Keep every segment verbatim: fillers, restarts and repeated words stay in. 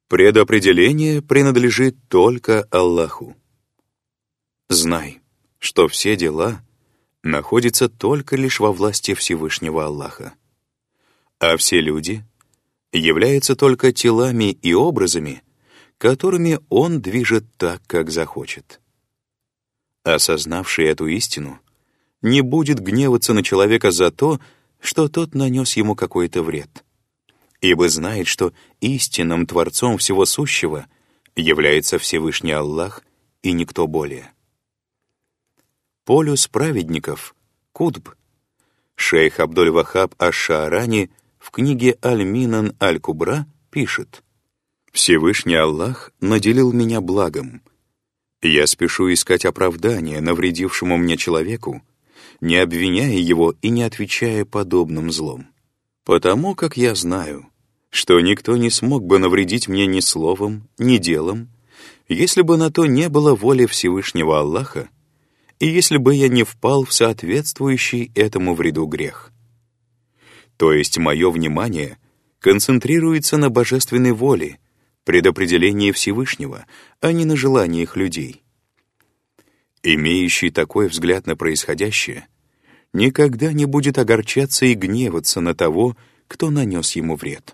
Предопределение принадлежит только Аллаху. Знай, что все дела находятся только лишь во власти Всевышнего Аллаха, а все люди являются только телами и образами, которыми Он движет так, как захочет. Осознавший эту истину не будет гневаться на человека за то, что тот нанес ему какой-то вред, ибо знает, что истинным Творцом всего сущего является Всевышний Аллах и никто более. Полюс праведников, Кутб, шейх Абдуль-Вахаб аш-Шаарани в книге Аль-Минан Аль-Кубра пишет: «Всевышний Аллах наделил меня благом. Я спешу искать оправдание навредившему мне человеку, не обвиняя его и не отвечая подобным злом. Потому как я знаю, что никто не смог бы навредить мне ни словом, ни делом, если бы на то не было воли Всевышнего Аллаха, и если бы я не впал в соответствующий этому вреду грех. То есть мое внимание концентрируется на божественной воле, предопределении Всевышнего, а не на желаниях людей. Имеющий такой взгляд на происходящее никогда не будет огорчаться и гневаться на того, кто нанес ему вред.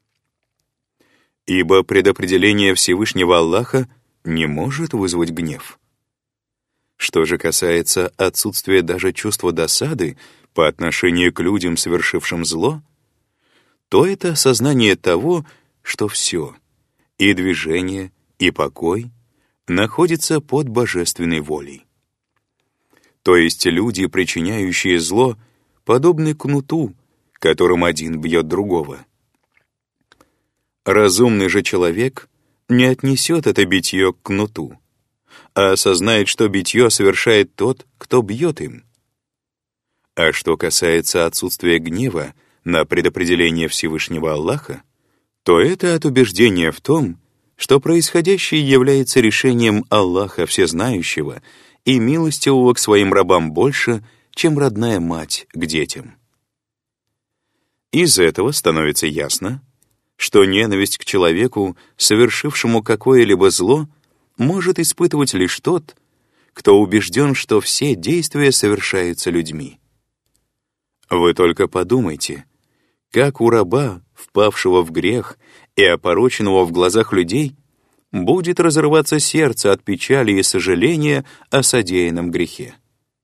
Ибо предопределение Всевышнего Аллаха не может вызвать гнев. Что же касается отсутствия даже чувства досады по отношению к людям, совершившим зло, то это осознание того, что все, и движение, и покой, находится под божественной волей. То есть люди, причиняющие зло, подобны кнуту, которым один бьет другого. Разумный же человек не отнесет это битье к кнуту, а осознает, что битье совершает тот, кто бьет им. А что касается отсутствия гнева на предопределение Всевышнего Аллаха, то это от убеждения в том, что происходящее является решением Аллаха Всезнающего и милостивого к своим рабам больше, чем родная мать к детям. Из этого становится ясно, что ненависть к человеку, совершившему какое-либо зло, может испытывать лишь тот, кто убежден, что все действия совершаются людьми. Вы только подумайте, как у раба, впавшего в грех и опороченного в глазах людей, будет разрываться сердце от печали и сожаления о содеянном грехе.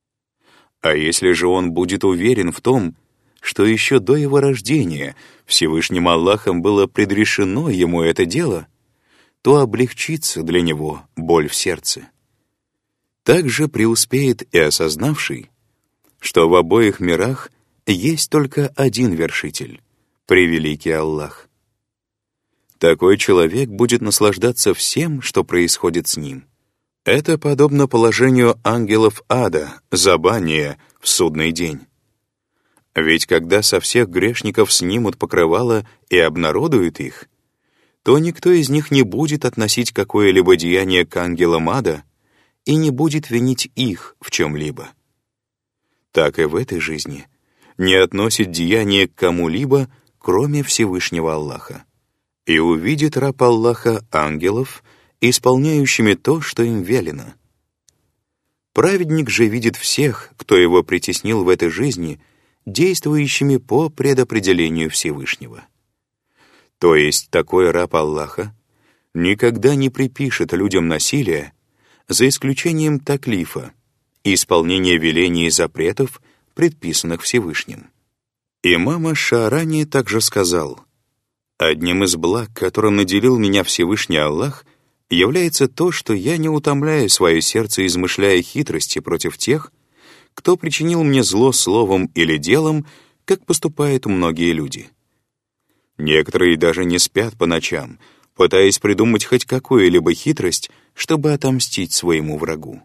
А если же он будет уверен в том, что еще до его рождения Всевышним Аллахом было предрешено ему это дело, то облегчится для него боль в сердце. Также преуспеет и осознавший, что в обоих мирах есть только один вершитель — превеликий Аллах. Такой человек будет наслаждаться всем, что происходит с ним. Это подобно положению ангелов ада, забания в судный день. Ведь когда со всех грешников снимут покрывало и обнародуют их, то никто из них не будет относить какое-либо деяние к ангелам ада и не будет винить их в чем-либо. Так и в этой жизни не относит деяние к кому-либо, кроме Всевышнего Аллаха. И увидит раб Аллаха ангелов, исполняющими то, что им велено. Праведник же видит всех, кто его притеснил в этой жизни, действующими по предопределению Всевышнего. То есть такой раб Аллаха никогда не припишет людям насилия, за исключением таклифа, исполнения велений и запретов, предписанных Всевышним. Имам аш-Шаарани также сказал: «Одним из благ, которым наделил меня Всевышний Аллах, является то, что я не утомляю свое сердце, измышляя хитрости против тех, кто причинил мне зло словом или делом, как поступают многие люди. Некоторые даже не спят по ночам, пытаясь придумать хоть какую-либо хитрость, чтобы отомстить своему врагу.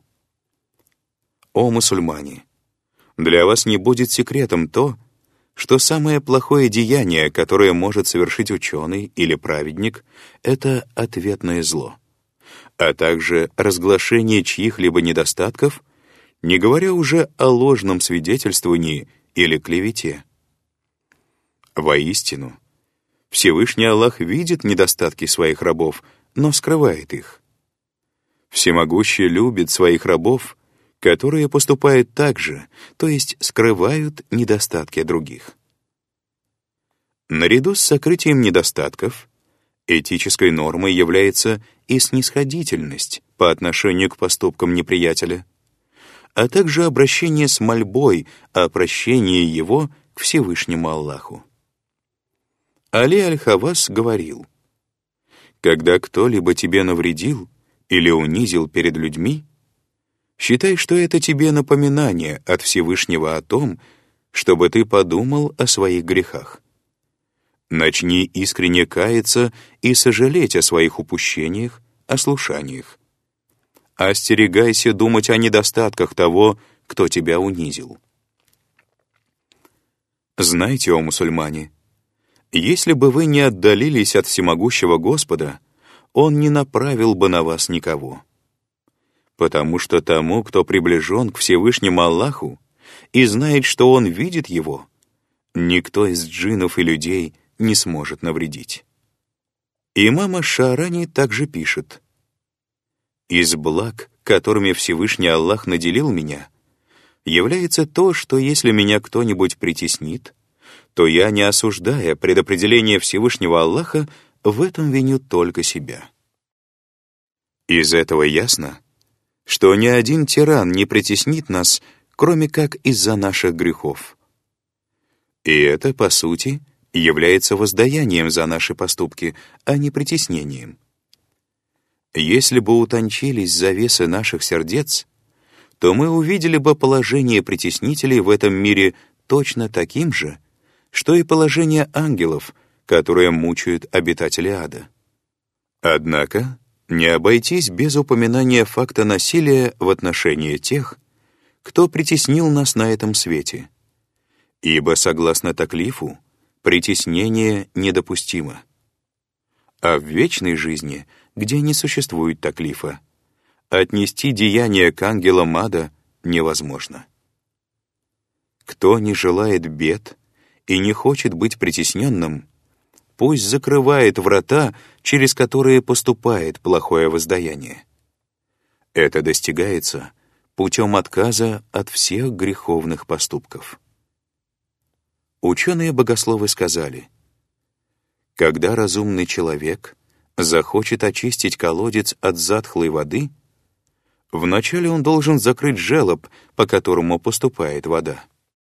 О мусульмане! Для вас не будет секретом то, что самое плохое деяние, которое может совершить ученый или праведник, это ответное зло, а также разглашение чьих-либо недостатков, не говоря уже о ложном свидетельствовании или клевете. Воистину, Всевышний Аллах видит недостатки своих рабов, но скрывает их. Всемогущий любит своих рабов, которые поступают так же, то есть скрывают недостатки других. Наряду с сокрытием недостатков, этической нормой является и снисходительность по отношению к поступкам неприятеля, а также обращение с мольбой о прощении его к Всевышнему Аллаху. Али аль-Хавас говорил: «Когда кто-либо тебе навредил или унизил перед людьми, считай, что это тебе напоминание от Всевышнего о том, чтобы ты подумал о своих грехах. Начни искренне каяться и сожалеть о своих упущениях, ослушаниях. Остерегайся думать о недостатках того, кто тебя унизил». Знайте, о мусульмане, если бы вы не отдалились от всемогущего Господа, Он не направил бы на вас никого. Потому что тому, кто приближен к Всевышнему Аллаху и знает, что Он видит его, никто из джиннов и людей не сможет навредить. Имам аш-Шаарани также пишет: «Из благ, которыми Всевышний Аллах наделил меня, является то, что если меня кто-нибудь притеснит, то я, не осуждая предопределение Всевышнего Аллаха, в этом виню только себя». Из этого ясно, что ни один тиран не притеснит нас, кроме как из-за наших грехов. И это, по сути, является воздаянием за наши поступки, а не притеснением. Если бы утончились завесы наших сердец, то мы увидели бы положение притеснителей в этом мире точно таким же, что и положение ангелов, которые мучают обитателей ада. Однако не обойтись без упоминания факта насилия в отношении тех, кто притеснил нас на этом свете, ибо, согласно таклифу, притеснение недопустимо. А в вечной жизни, где не существует таклифа, отнести деяние к ангелам ада невозможно. Кто не желает бед и не хочет быть притесненным, пусть закрывает врата, через которые поступает плохое воздаяние. Это достигается путем отказа от всех греховных поступков. Ученые-богословы сказали: когда разумный человек захочет очистить колодец от затхлой воды, вначале он должен закрыть желоб, по которому поступает вода.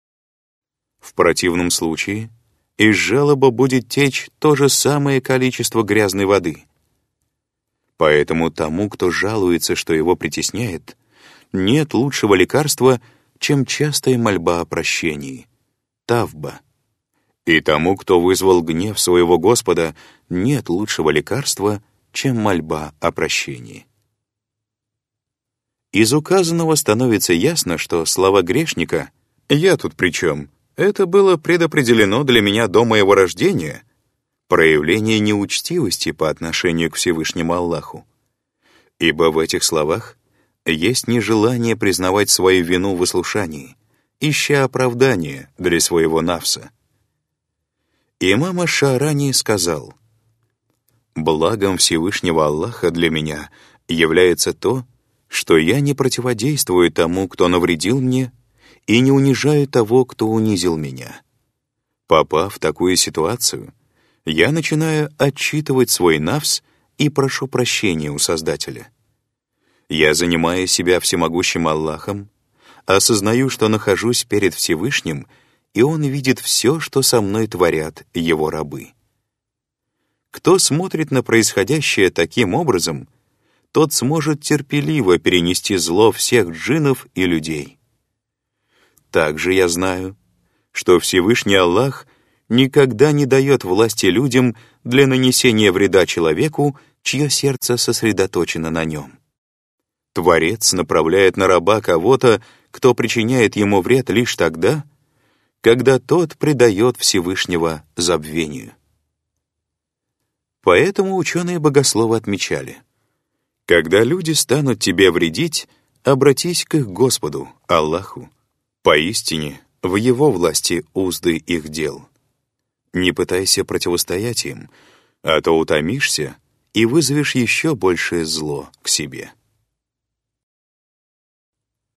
В противном случае из желоба будет течь то же самое количество грязной воды. Поэтому тому, кто жалуется, что его притесняет, нет лучшего лекарства, чем частая мольба о прощении — тавба. И тому, кто вызвал гнев своего Господа, нет лучшего лекарства, чем мольба о прощении. Из указанного становится ясно, что слова грешника «я тут при чем? Это было предопределено для меня до моего рождения», проявление неучтивости по отношению к Всевышнему Аллаху. Ибо в этих словах есть нежелание признавать свою вину в ослушании, ища оправдания для своего нафса. Имам аш-Шаарани сказал: «Благом Всевышнего Аллаха для меня является то, что я не противодействую тому, кто навредил мне, и не унижаю того, кто унизил меня. Попав в такую ситуацию, я начинаю отчитывать свой нафс и прошу прощения у Создателя. Я занимаю себя всемогущим Аллахом, осознаю, что нахожусь перед Всевышним, и Он видит все, что со мной творят Его рабы. Кто смотрит на происходящее таким образом, тот сможет терпеливо перенести зло всех джиннов и людей. Также я знаю, что Всевышний Аллах никогда не дает власти людям для нанесения вреда человеку, чье сердце сосредоточено на нем. Творец направляет на раба кого-то, кто причиняет ему вред лишь тогда, когда тот предает Всевышнего забвению. Поэтому ученые-богословы отмечали: когда люди станут тебе вредить, обратись к их Господу, Аллаху. Поистине, в Его власти узды их дел. Не пытайся противостоять им, а то утомишься и вызовешь еще большее зло к себе.